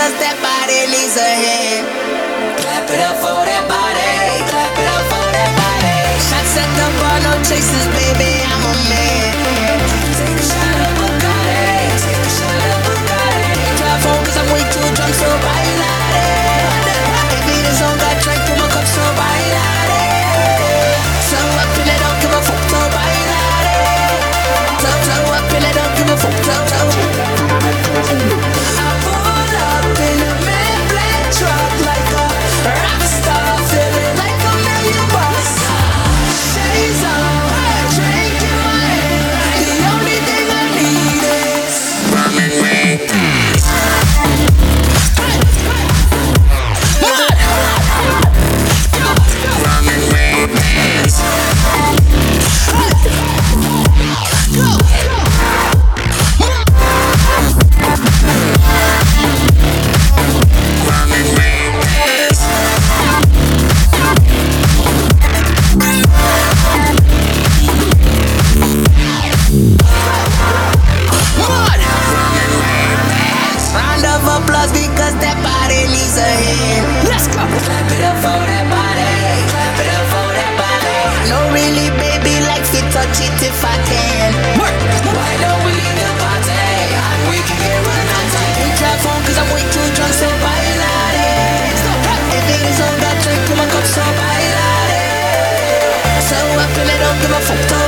because that body needs a hand. Clap it up for that body. Clap it up for that body. Shots at the bar, no chasers, baby. I'm a man. Take a shot of Bacardi. Take a shot of Bacardi. Drive home 'cause I'm way too drunk, so bailare. If it is on, got drink in my cup, so bailare. So up in it, don't give a fuck, so bailare. So up in it, don't give a fuck, so. I pull up in a man black truck like a rock star, feeling like a million bucks. Shades on, drink in my hand. The only thing I need is running wings. Running wings. Because that body needs a hand. Let's go. Clap it up for that body. Clap it up for that body. No, really, baby, like to touch it if I can. Work. Why don't we leave the party? We can get run on time. Ain't drive home 'cause I'm way too drunk, so bailare. If it is on, got drink in my cup, so bailare. So up in it, don't give a fuck.